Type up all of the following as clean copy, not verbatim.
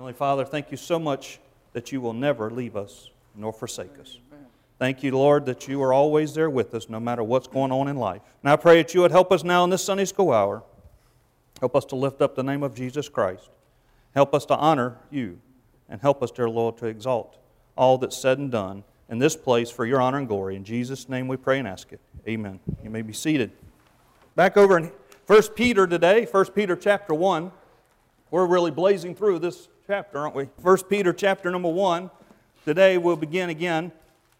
Heavenly Father, thank you so much that you will never leave us nor forsake us. Thank you, Lord, that you are always there with us no matter what's going on in life. And I pray that you would help us now in this Sunday school hour. Help us to lift up the name of Jesus Christ. Help us to honor you. And help us, dear Lord, to exalt all that's said and done in this place for your honor and glory. In Jesus' name we pray and ask it. Amen. You may be seated. Back over in 1 Peter today, 1 Peter chapter 1. We're really blazing through this chapter, aren't we? 1 Peter chapter number 1. Today we'll begin again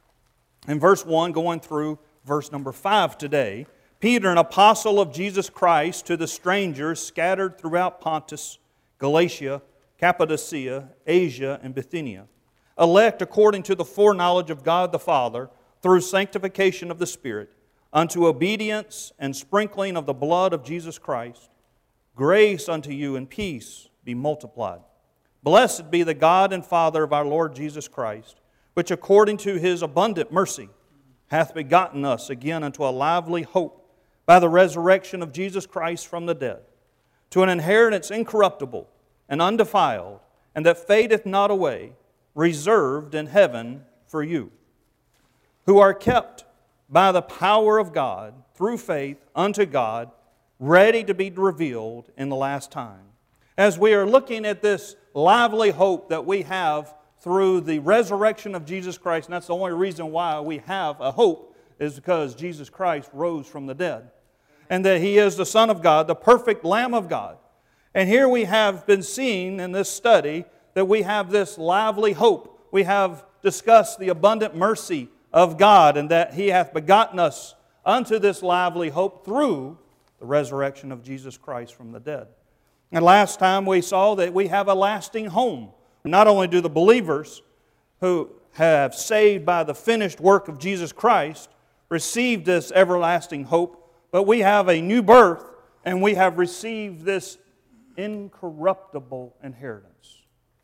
in verse 1, going through verse number 5 today. Peter, an apostle of Jesus Christ, to the strangers scattered throughout Pontus, Galatia, Cappadocia, Asia, and Bithynia, elect according to the foreknowledge of God the Father, through sanctification of the Spirit, unto obedience and sprinkling of the blood of Jesus Christ, grace unto you and peace be multiplied. Blessed be the God and Father of our Lord Jesus Christ, which according to His abundant mercy hath begotten us again unto a lively hope by the resurrection of Jesus Christ from the dead, to an inheritance incorruptible and undefiled, and that fadeth not away, reserved in heaven for you, who are kept by the power of God through faith unto God, ready to be revealed in the last time. As we are looking at this lively hope that we have through the resurrection of Jesus Christ, and that's the only reason why we have a hope, is because Jesus Christ rose from the dead, and that He is the Son of God, the perfect Lamb of God. And here we have been seeing in this study that we have this lively hope. We have discussed the abundant mercy of God, and that He hath begotten us unto this lively hope through the resurrection of Jesus Christ from the dead. And last time we saw that we have a lasting home. Not only do the believers who have saved by the finished work of Jesus Christ receive this everlasting hope, but we have a new birth and we have received this incorruptible inheritance.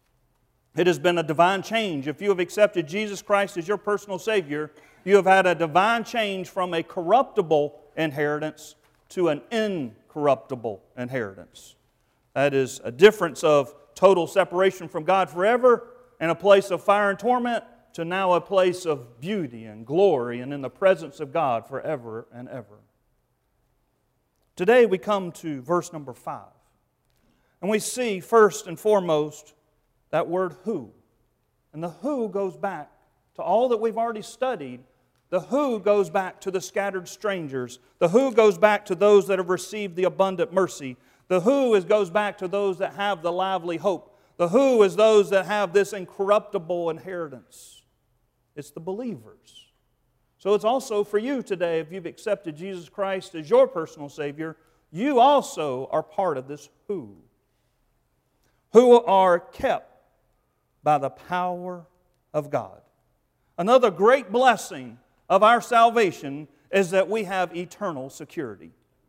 It has been a divine change. If you have accepted Jesus Christ as your personal Savior, you have had a divine change from a corruptible inheritance to an incorruptible inheritance. That is a difference of total separation from God forever and a place of fire and torment to now a place of beauty and glory and in the presence of God forever and ever. Today we come to verse number 5. And we see first and foremost that word who. And the who goes back to all that we've already studied. The who goes back to the scattered strangers. The who goes back to those that have received the abundant mercy. The who goes back to those that have the lively hope. The who is those that have this incorruptible inheritance. It's the believers. So it's also for you today, if you've accepted Jesus Christ as your personal Savior, you also are part of this who. Who are kept by the power of God. Another great blessing of our salvation is that we have eternal security.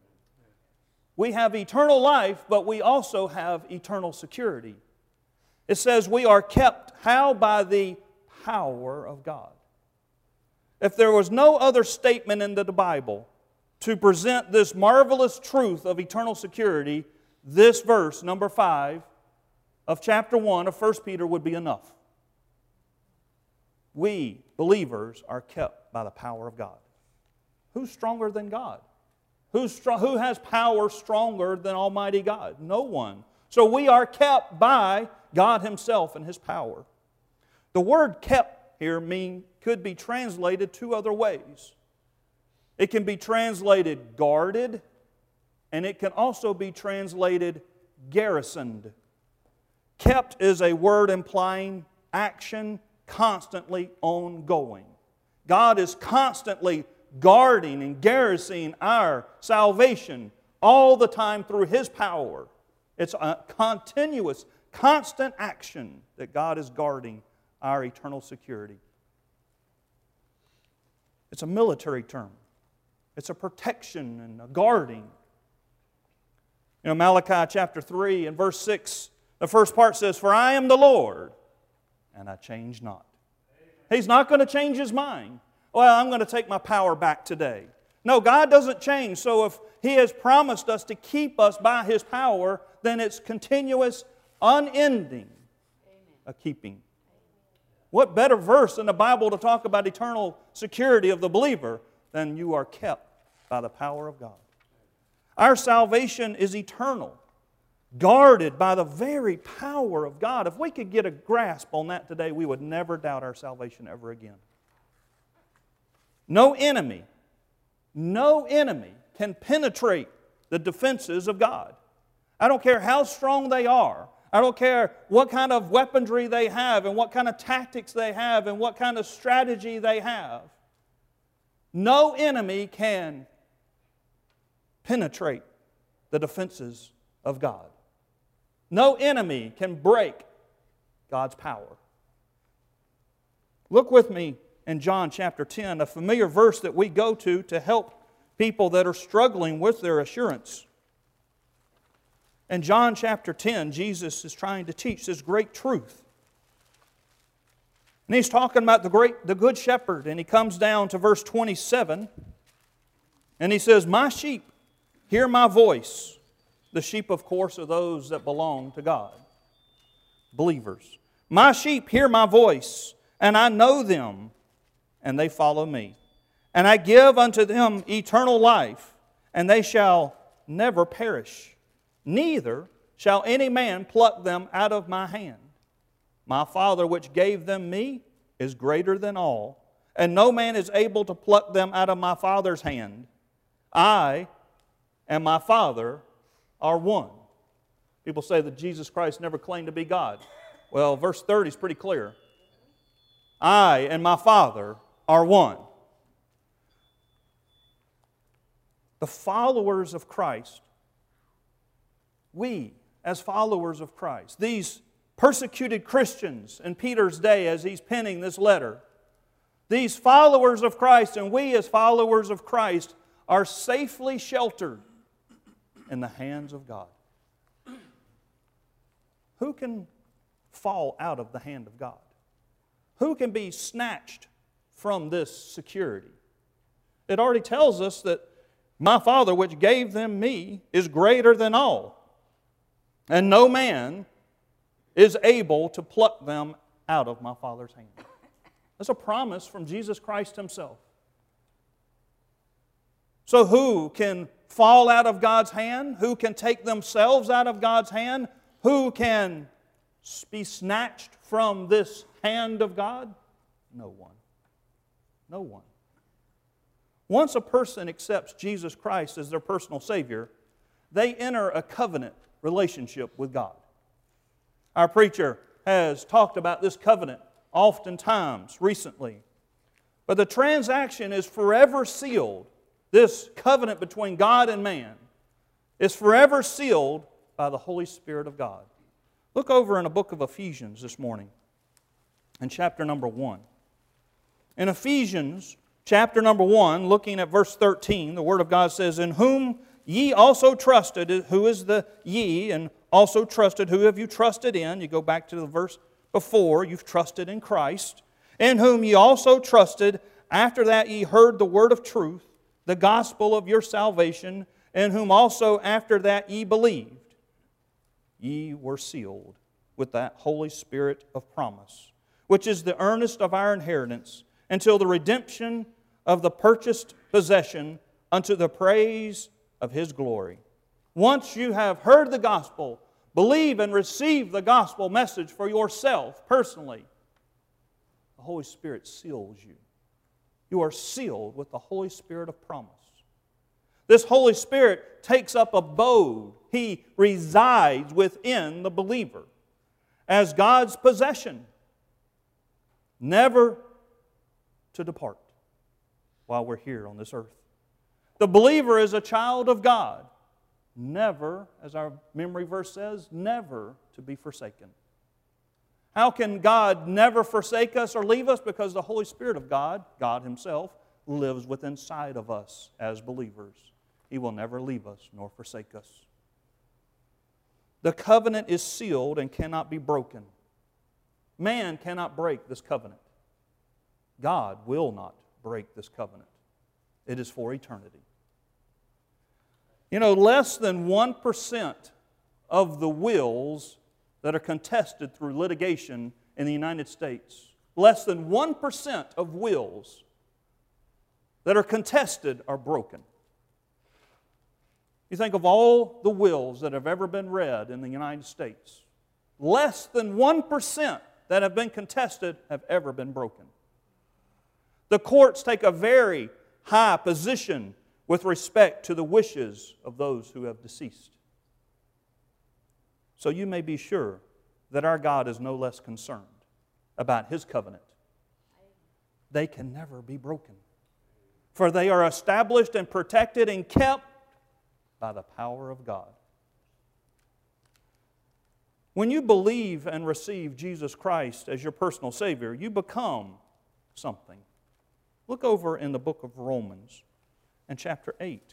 We have eternal life, but we also have eternal security. It says we are kept, how? By the power of God. If there was no other statement in the Bible to present this marvelous truth of eternal security, this verse, number 5, of chapter 1 of 1 Peter would be enough. We, believers, are kept by the power of God. Who's stronger than God? Who has power stronger than Almighty God? No one. So we are kept by God Himself and His power. The word kept here could be translated two other ways. It can be translated guarded, and it can also be translated garrisoned. Kept is a word implying action constantly ongoing. God is constantly guarding and garrisoning our salvation all the time through His power. It's a continuous, constant action that God is guarding our eternal security. It's a military term. It's a protection and a guarding. You know, Malachi chapter 3 and verse 6, the first part says, "For I am the Lord, and I change not." He's not going to change His mind. Well, I'm going to take my power back today. No, God doesn't change. So if He has promised us to keep us by His power, then it's continuous, unending. a keeping. What better verse in the Bible to talk about eternal security of the believer than you are kept by the power of God? Our salvation is eternal, guarded by the very power of God. If we could get a grasp on that today, we would never doubt our salvation ever again. No enemy can penetrate the defenses of God. I don't care how strong they are. I don't care what kind of weaponry they have and what kind of tactics they have and what kind of strategy they have. No enemy can penetrate the defenses of God. No enemy can break God's power. Look with me in John chapter 10, a familiar verse that we go to help people that are struggling with their assurance. In John chapter 10, Jesus is trying to teach this great truth. And He's talking about the good shepherd, and He comes down to verse 27, and He says, "My sheep hear my voice." The sheep, of course, are those that belong to God, believers. "My sheep hear my voice, and I know them, and they follow me. And I give unto them eternal life, and they shall never perish. Neither shall any man pluck them out of my hand. My Father which gave them me is greater than all, and no man is able to pluck them out of my Father's hand. I and my Father are one." People say that Jesus Christ never claimed to be God. Well, verse 30 is pretty clear. I and my Father are one. The followers of Christ, we as followers of Christ, these persecuted Christians in Peter's day as he's penning this letter, these followers of Christ and we as followers of Christ are safely sheltered in the hands of God. Who can fall out of the hand of God? Who can be snatched from this security? It already tells us that my Father which gave them me is greater than all, and no man is able to pluck them out of my Father's hand. That's a promise from Jesus Christ Himself. So who can fall out of God's hand? Who can take themselves out of God's hand? Who can be snatched from this hand of God? No one. No one. Once a person accepts Jesus Christ as their personal Savior, they enter a covenant relationship with God. Our preacher has talked about this covenant oftentimes recently. But the transaction is forever sealed. This covenant between God and man is forever sealed by the Holy Spirit of God. Look over in the book of Ephesians this morning, in chapter number 1. In Ephesians chapter number 1, looking at verse 13, the Word of God says, "In whom ye also trusted," who is the ye, and also trusted, who have you trusted in? You go back to the verse before, you've trusted in Christ. "In whom ye also trusted, after that ye heard the word of truth, the gospel of your salvation, in whom also after that ye believed. Ye were sealed with that Holy Spirit of promise, which is the earnest of our inheritance, until the redemption of the purchased possession unto the praise of His glory." Once you have heard the gospel, believe and receive the gospel message for yourself personally, the Holy Spirit seals you. You are sealed with the Holy Spirit of promise. This Holy Spirit takes up abode. He resides within the believer as God's possession, never to depart while we're here on this earth. The believer is a child of God, never, as our memory verse says, never to be forsaken. How can God never forsake us or leave us? Because the Holy Spirit of God, God Himself, lives within inside of us as believers. He will never leave us nor forsake us. The covenant is sealed and cannot be broken. Man cannot break this covenant. God will not break this covenant. It is for eternity. You know, less than 1% of the wills that are contested through litigation in the United States, less than 1% of wills that are contested are broken. You think of all the wills that have ever been read in the United States, less than 1% that have been contested have ever been broken. The courts take a very high position with respect to the wishes of those who have deceased. So you may be sure that our God is no less concerned about His covenant. They can never be broken, for they are established and protected and kept by the power of God. When you believe and receive Jesus Christ as your personal Savior, you become something. Look over in the book of Romans and chapter 8.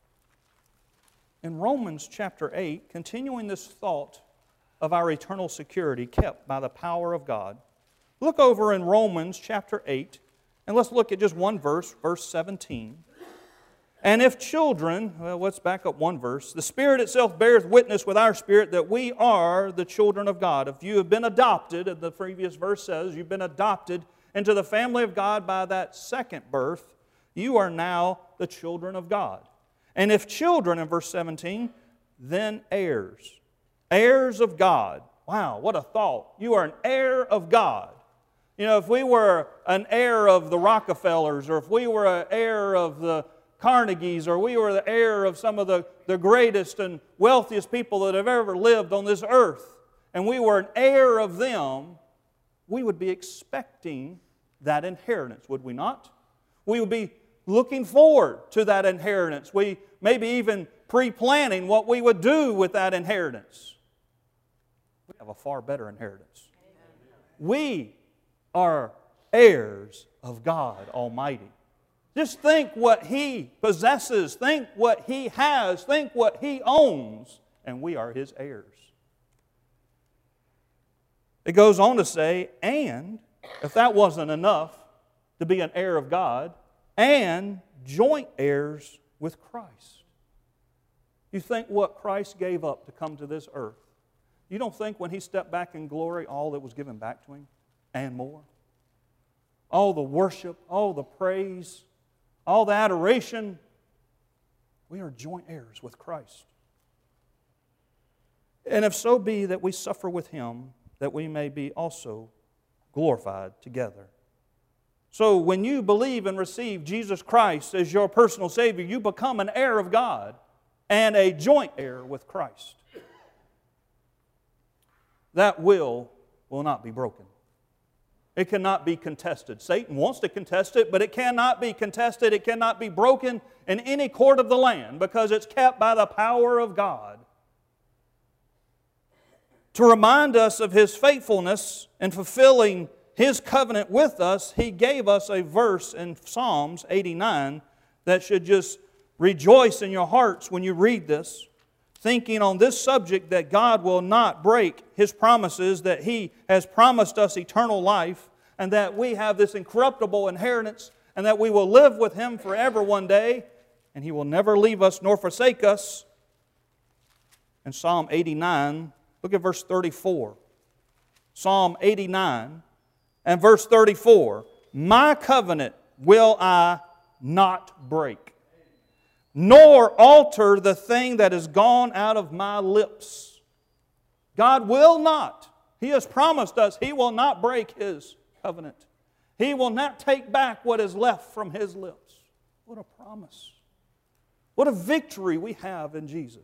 In Romans chapter 8, continuing this thought of our eternal security kept by the power of God, look over in Romans chapter 8, and let's look at just one verse, verse 17. And if children, well, let's back up one verse. The Spirit itself bears witness with our spirit that we are the children of God. If you have been adopted, and the previous verse says you've been adopted into the family of God by that second birth, you are now the children of God. And if children, in verse 17, then heirs. Heirs of God. Wow, what a thought. You are an heir of God. You know, if we were an heir of the Rockefellers, or if we were an heir of the Carnegies, or we were the heir of some of the greatest and wealthiest people that have ever lived on this earth, and we were an heir of them, we would be expecting that inheritance, would we not? We would be looking forward to that inheritance. We maybe even pre-planning what we would do with that inheritance. We have a far better inheritance. We are heirs of God Almighty. Just think what He possesses, think what He has, think what He owns, and we are His heirs. It goes on to say, and if that wasn't enough to be an heir of God, and joint heirs with Christ. You think what Christ gave up to come to this earth, you don't think when He stepped back in glory all that was given back to Him and more? All the worship, all the praise, all the adoration, we are joint heirs with Christ. And if so be that we suffer with Him, that we may be also glorified together. So when you believe and receive Jesus Christ as your personal Savior, you become an heir of God and a joint heir with Christ. That will not be broken. It cannot be contested. Satan wants to contest it, but it cannot be contested. It cannot be broken in any court of the land because it's kept by the power of God. To remind us of His faithfulness in fulfilling His covenant with us, He gave us a verse in Psalms 89 that should just rejoice in your hearts when you read this, thinking on this subject that God will not break His promises, that He has promised us eternal life, and that we have this incorruptible inheritance, and that we will live with Him forever one day, and He will never leave us nor forsake us. In Psalm 89, look at verse 34. Psalm 89 and verse 34. My covenant will I not break, nor alter the thing that is gone out of my lips. God will not. He has promised us He will not break His covenant. He will not take back what is left from His lips. What a promise. What a victory we have in Jesus.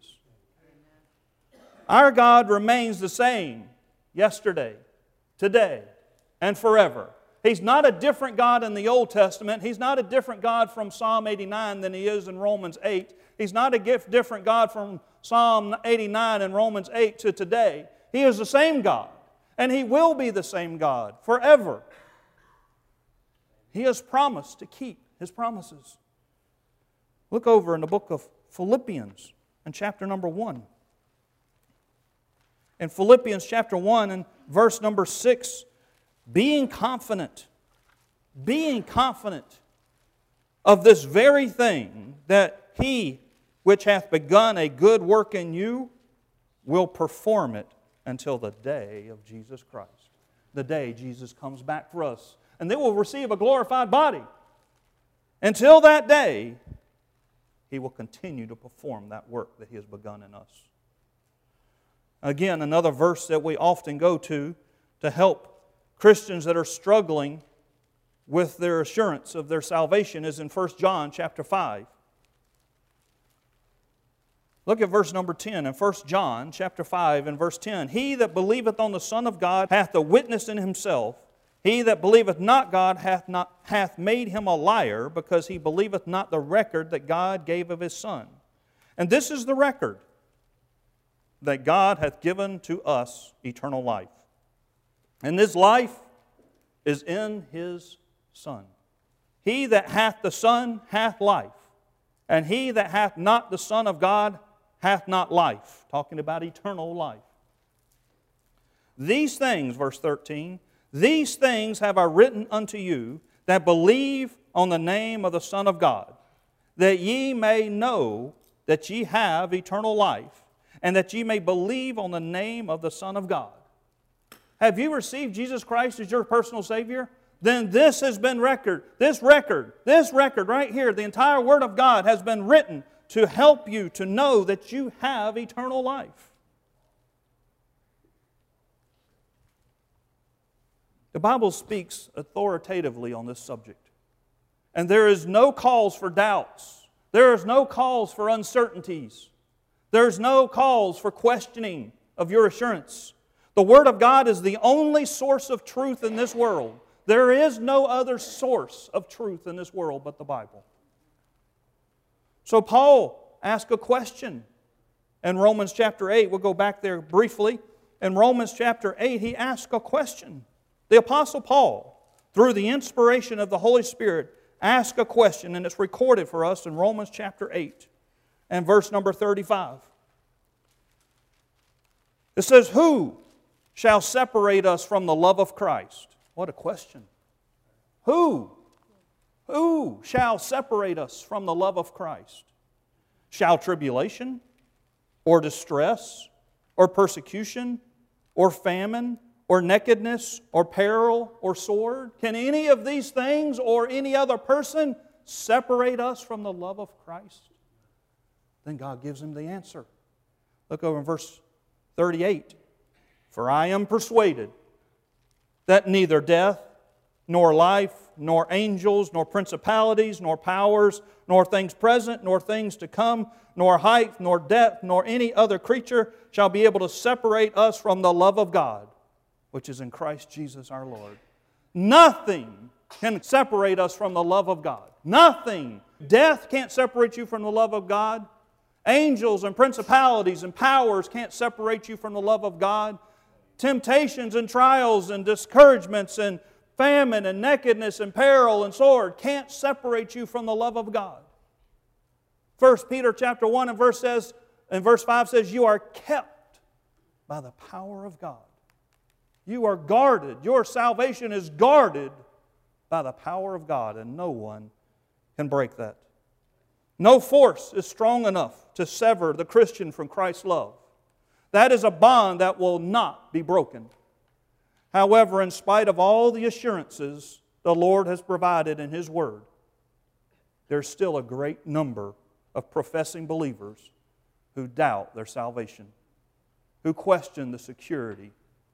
Our God remains the same yesterday, today, and forever. He's not a different God in the Old Testament. He's not a different God from Psalm 89 than He is in Romans 8. He's not a different God from Psalm 89 and Romans 8 to today. He is the same God, and He will be the same God forever. He has promised to keep His promises. Look over in the book of Philippians in chapter number 1. In Philippians chapter 1 and verse number 6, being confident of this very thing, that He which hath begun a good work in you will perform it until the day of Jesus Christ. The day Jesus comes back for us. And then we'll receive a glorified body. Until that day, He will continue to perform that work that He has begun in us. Again, another verse that we often go to help Christians that are struggling with their assurance of their salvation is in 1 John chapter 5. Look at verse number 10 in 1 John chapter 5 and verse 10. He that believeth on the Son of God hath a witness in himself. He that believeth not God hath made him a liar, because he believeth not the record that God gave of His Son. And this is the record, that God hath given to us eternal life. And this life is in His Son. He that hath the Son hath life, and he that hath not the Son of God hath not life. Talking about eternal life. These things, verse 13, these things have I written unto you that believe on the name of the Son of God, that ye may know that ye have eternal life, and that ye may believe on the name of the Son of God. Have you received Jesus Christ as your personal Savior? Then this has been this record right here, the entire Word of God has been written to help you to know that you have eternal life. The Bible speaks authoritatively on this subject. And there is no cause for doubts. There is no cause for uncertainties. There's no cause for questioning of your assurance. The Word of God is the only source of truth in this world. There is no other source of truth in this world but the Bible. So Paul asked a question in Romans chapter 8. We'll go back there briefly. In Romans chapter 8, he asked a question. The Apostle Paul, through the inspiration of the Holy Spirit, asked a question, and it's recorded for us in Romans chapter 8 and verse number 35. It says, "Who shall separate us from the love of Christ?" What a question. Who? Who shall separate us from the love of Christ? Shall tribulation, or distress, or persecution, or famine, or nakedness, or peril, or sword? Can any of these things or any other person separate us from the love of Christ? Then God gives him the answer. Look over in verse 38. "For I am persuaded that neither death, nor life, nor angels, nor principalities, nor powers, nor things present, nor things to come, nor height, nor depth, nor any other creature shall be able to separate us from the love of God, which is in Christ Jesus our Lord." Nothing can separate us from the love of God. Nothing. Death can't separate you from the love of God. Angels and principalities and powers can't separate you from the love of God. Temptations and trials and discouragements and famine and nakedness and peril and sword can't separate you from the love of God. 1 Peter chapter 1 and verse 5 says, "You are kept by the power of God." You are guarded. Your salvation is guarded by the power of God, and no one can break that. No force is strong enough to sever the Christian from Christ's love. That is a bond that will not be broken. However, in spite of all the assurances the Lord has provided in His Word, there's still a great number of professing believers who doubt their salvation, who question the security.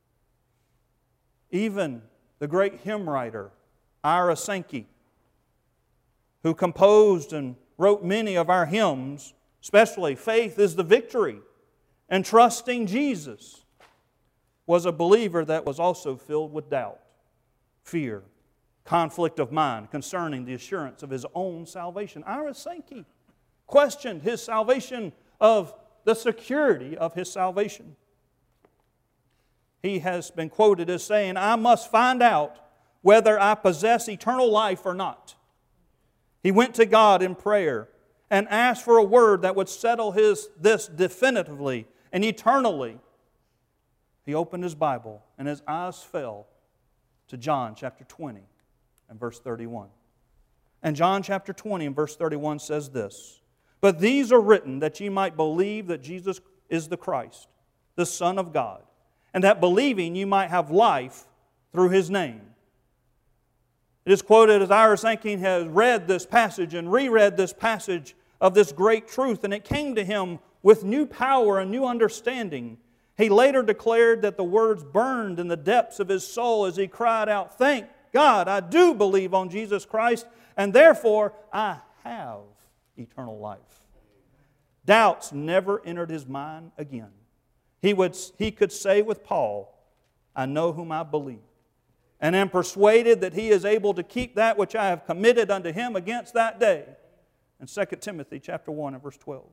Even the great hymn writer, Ira Sankey, who composed and wrote many of our hymns, especially "Faith is the Victory" and "Trusting Jesus," was a believer that was also filled with doubt, fear, conflict of mind concerning the assurance of his own salvation. Ira Sankey questioned his salvation, of the security of his salvation. He has been quoted as saying, "I must find out whether I possess eternal life or not." He went to God in prayer and asked for a word that would settle this definitively and eternally. He opened his Bible and his eyes fell to John chapter 20 and verse 31. And John chapter 20 and verse 31 says this, "But these are written that ye might believe that Jesus is the Christ, the Son of God, and that believing you might have life through His name. It is quoted as Ira Sankey has read this passage and reread this passage of this great truth, and it came to him with new power and new understanding. He later declared that the words burned in the depths of his soul as he cried out, "Thank God, I do believe on Jesus Christ, and therefore I have eternal life." Doubts never entered his mind again. He could say with Paul, "I know whom I believe, and am persuaded that He is able to keep that which I have committed unto Him against that day." In 2 Timothy chapter 1 and verse 12.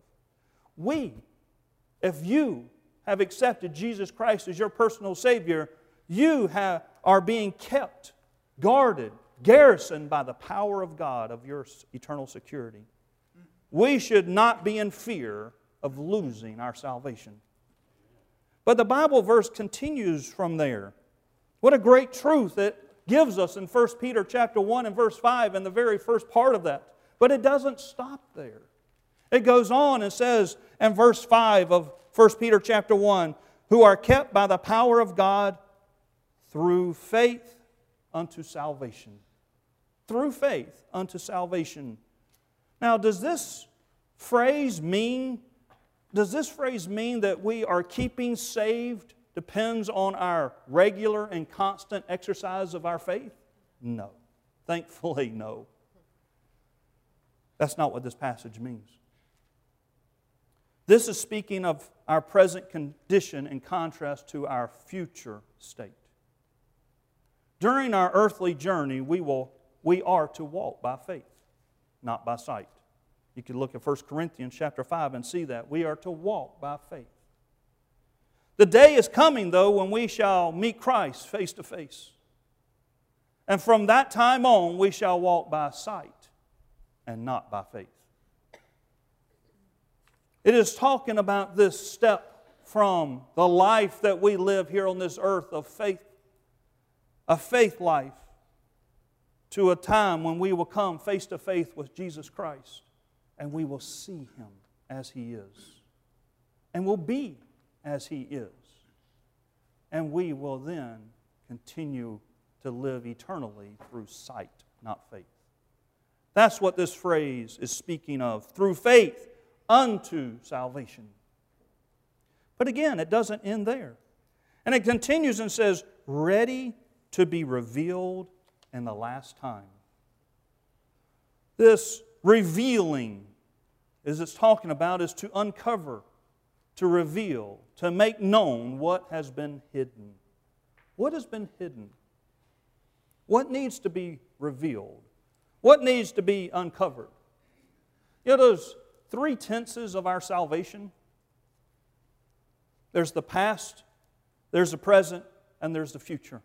If you have accepted Jesus Christ as your personal Savior, you are being kept, guarded, garrisoned by the power of God of your eternal security. We should not be in fear of losing our salvation. But the Bible verse continues from there. What a great truth it gives us in 1 Peter chapter 1 and verse 5 in the very first part of that. But it doesn't stop there. It goes on and says in verse 5 of 1 Peter chapter 1, "Who are kept by the power of God through faith unto salvation." Through faith unto salvation. Now, does this phrase mean that we are keeping saved depends on our regular and constant exercise of our faith? No. Thankfully, no. That's not what this passage means. This is speaking of our present condition in contrast to our future state. During our earthly journey, we are to walk by faith, not by sight. You can look at 1 Corinthians chapter 5 and see that. We are to walk by faith. The day is coming, though, when we shall meet Christ face to face. And from that time on, we shall walk by sight and not by faith. It is talking about this step from the life that we live here on this earth of faith, a faith life, to a time when we will come face to face with Jesus Christ and we will see Him as He is and will be as He is. And we will then continue to live eternally through sight, not faith. That's what this phrase is speaking of, through faith unto salvation. But again, it doesn't end there. And it continues and says, ready to be revealed in the last time. This revealing, as it's talking about, is to uncover, to reveal, to make known what has been hidden. What has been hidden? What needs to be revealed? What needs to be uncovered? You know those three tenses of our salvation? There's the past, there's the present, and there's the future.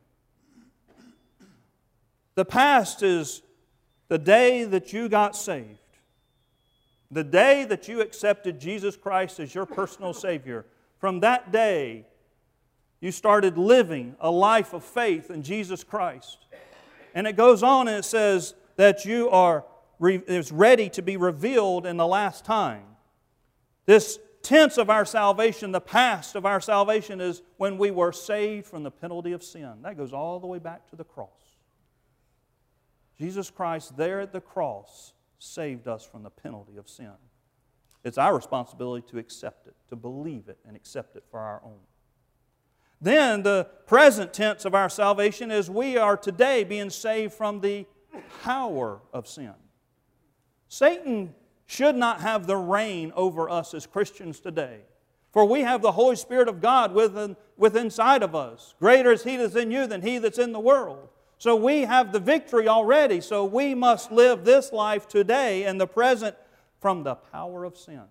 The past is the day that you got saved. The day that you accepted Jesus Christ as your personal Savior. From that day, you started living a life of faith in Jesus Christ. And it goes on and it says that you is ready to be revealed in the last time. This tense of our salvation, the past of our salvation, is when we were saved from the penalty of sin. That goes all the way back to the cross. Jesus Christ there at the cross saved us from the penalty of sin. It's our responsibility to accept it, to believe it, and accept it for our own. Then the present tense of our salvation is we are today being saved from the power of sin. Satan should not have the reign over us as Christians today. For we have the Holy Spirit of God within inside of us. Greater is He that's in you than he that's in the world. So we have the victory already. So we must live this life today in the present from the power of sin.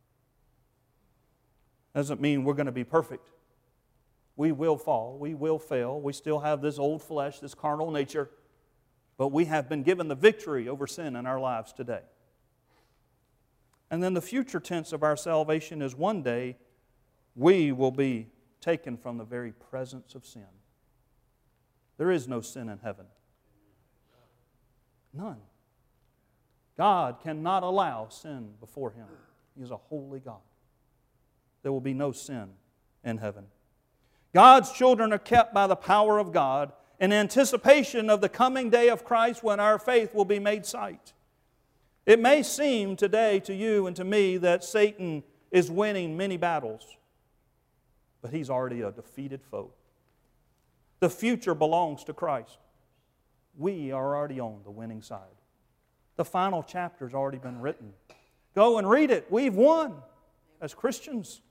Doesn't mean we're going to be perfect. We will fall. We will fail. We still have this old flesh, this carnal nature. But we have been given the victory over sin in our lives today. And then the future tense of our salvation is one day we will be taken from the very presence of sin. There is no sin in heaven. None. God cannot allow sin before Him. He is a holy God. There will be no sin in heaven. God's children are kept by the power of God in anticipation of the coming day of Christ when our faith will be made sight. It may seem today to you and to me that Satan is winning many battles, but he's already a defeated foe. The future belongs to Christ. We are already on the winning side. The final chapter's already been written. Go and read it. We've won as Christians.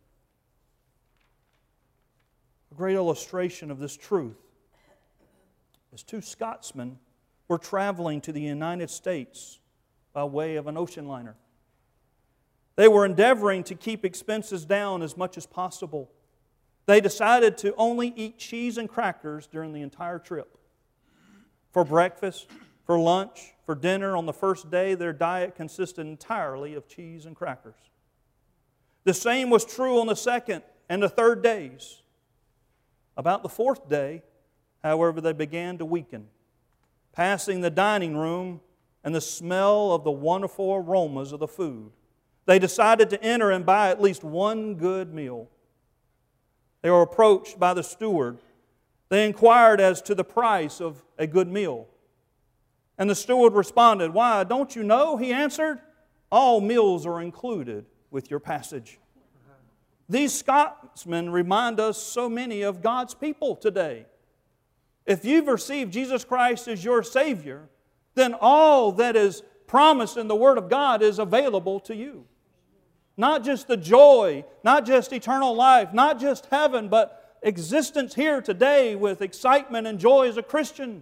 A great illustration of this truth is two Scotsmen were traveling to the United States by way of an ocean liner. They were endeavoring to keep expenses down as much as possible. They decided to only eat cheese and crackers during the entire trip. For breakfast, for lunch, for dinner on the first day, their diet consisted entirely of cheese and crackers. The same was true on the second and the third days. About the fourth day, however, they began to weaken. Passing the dining room and the smell of the wonderful aromas of the food, they decided to enter and buy at least one good meal. They were approached by the steward. They inquired as to the price of a good meal. And the steward responded, "Why, don't you know?" he answered. "All meals are included with your passage." These Scotsmen remind us so many of God's people today. If you've received Jesus Christ as your Savior, then all that is promised in the Word of God is available to you. Not just the joy, not just eternal life, not just heaven, but existence here today with excitement and joy as a Christian.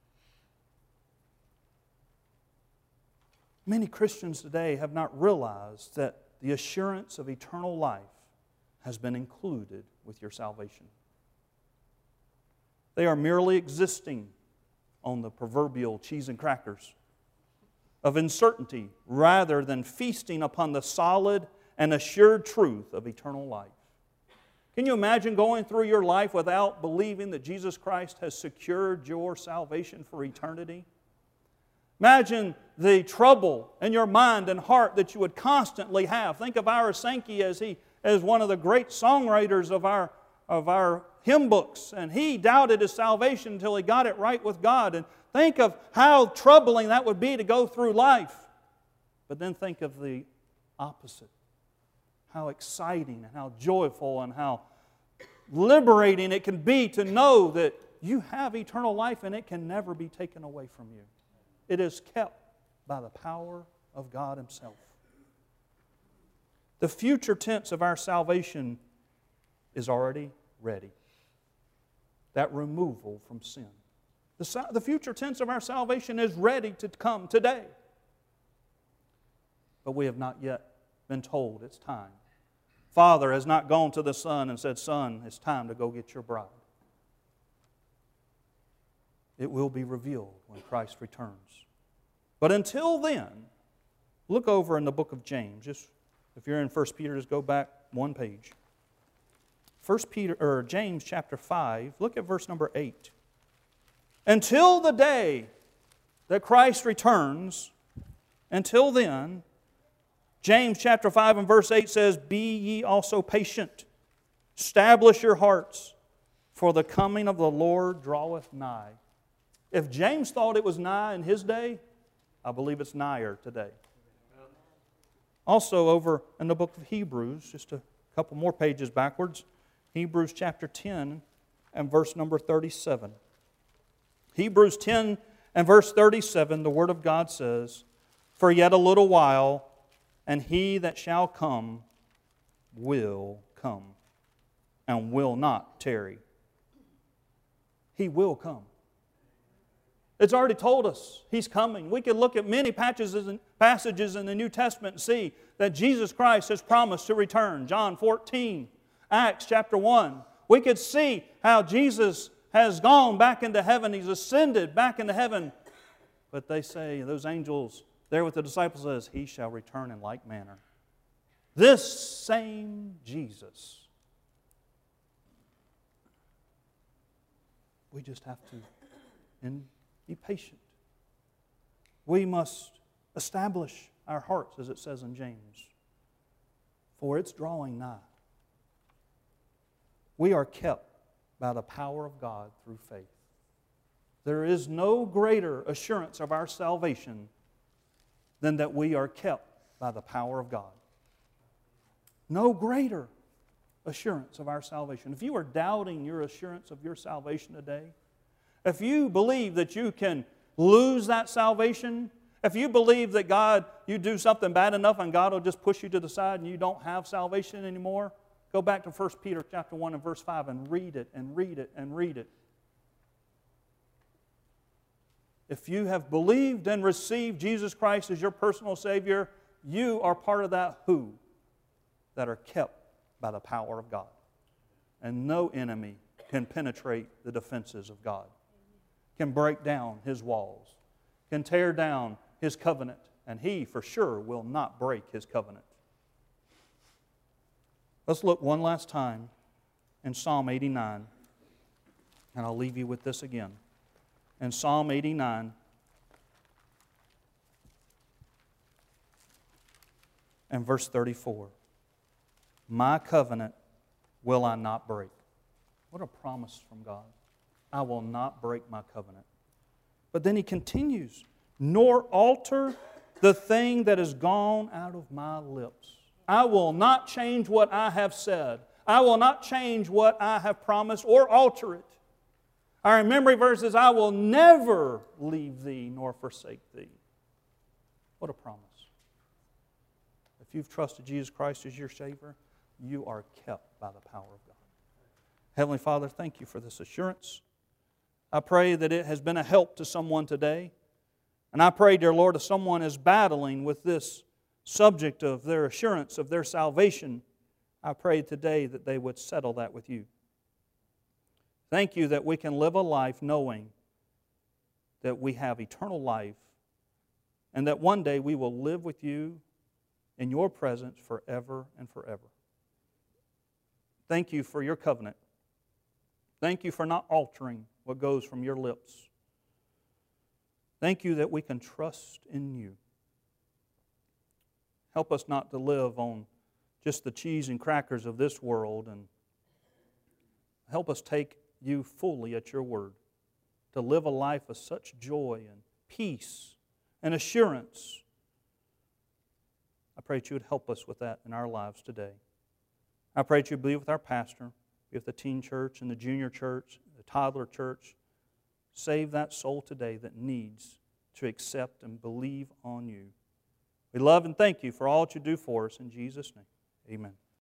Many Christians today have not realized that the assurance of eternal life has been included with your salvation. They are merely existing on the proverbial cheese and crackers of uncertainty rather than feasting upon the solid and assured truth of eternal life. Can you imagine going through your life without believing that Jesus Christ has secured your salvation for eternity? Imagine the trouble in your mind and heart that you would constantly have. Think of Ira Sankey as one of the great songwriters of our hymn books, and he doubted his salvation until he got it right with God. And think of how troubling that would be to go through life. But then think of the opposite. How exciting and how joyful and how liberating it can be to know that you have eternal life and it can never be taken away from you. It is kept by the power of God Himself. The future tense of our salvation is already ready. That removal from sin. The future tense of our salvation is ready to come today. But we have not yet been told it's time. Father has not gone to the Son and said, "Son, it's time to go get your bride." It will be revealed when Christ returns. But until then, look over in the book of James. Just if you're in 1 Peter, just go back one page. James chapter 5, look at verse number 8. Until the day that Christ returns, until then, James chapter 5 and verse 8 says, "Be ye also patient, establish your hearts, for the coming of the Lord draweth nigh." If James thought it was nigh in his day, I believe it's nigher today. Also over in the book of Hebrews, just a couple more pages backwards, Hebrews chapter 10 and verse number 37. Hebrews 10 and verse 37, the Word of God says, "For yet a little while, and He that shall come will come, and will not tarry." He will come. It's already told us He's coming. We can look at many passages in the New Testament and see that Jesus Christ has promised to return. John 14, Acts chapter 1. We could see how Jesus has gone back into heaven. He's ascended back into heaven. But they say, those angels there with the disciples says, "He shall return in like manner." This same Jesus. We just have to be patient. We must establish our hearts, as it says in James, for it's drawing nigh. We are kept by the power of God through faith. There is no greater assurance of our salvation than that we are kept by the power of God. No greater assurance of our salvation. If you are doubting your assurance of your salvation today, if you believe that you can lose that salvation, if you believe that God, you do something bad enough and God will just push you to the side and you don't have salvation anymore, go back to 1 Peter chapter 1 and verse 5 and read it and read it and read it. If you have believed and received Jesus Christ as your personal Savior, you are part of that who that are kept by the power of God. And no enemy can penetrate the defenses of God, can break down His walls, can tear down His covenant, and He for sure will not break His covenant. Let's look one last time in Psalm 89, and I'll leave you with this again. In Psalm 89 and verse 34, my covenant will I not break. What a promise from God. I will not break my covenant. But then he continues, nor alter the thing that has gone out of my lips. I will not change what I have said. I will not change what I have promised or alter it. Our memory verse is, I will never leave thee nor forsake thee. What a promise. If you've trusted Jesus Christ as your Savior, you are kept by the power of God. Heavenly Father, thank you for this assurance. I pray that it has been a help to someone today. And I pray, dear Lord, if someone is battling with this subject of their assurance of their salvation, I pray today that they would settle that with you. Thank you that we can live a life knowing that we have eternal life and that one day we will live with you in your presence forever and forever. Thank you for your covenant. Thank you for not altering what goes from your lips. Thank you that we can trust in you. Help us not to live on just the cheese and crackers of this world, and help us take you fully at your word, to live a life of such joy and peace and assurance. I pray that you would help us with that in our lives today. I pray that you would be with our pastor, be with the teen church and the junior church, the toddler church. Save that soul today that needs to accept and believe on you. We love and thank you for all that you do for us. In Jesus' name, amen.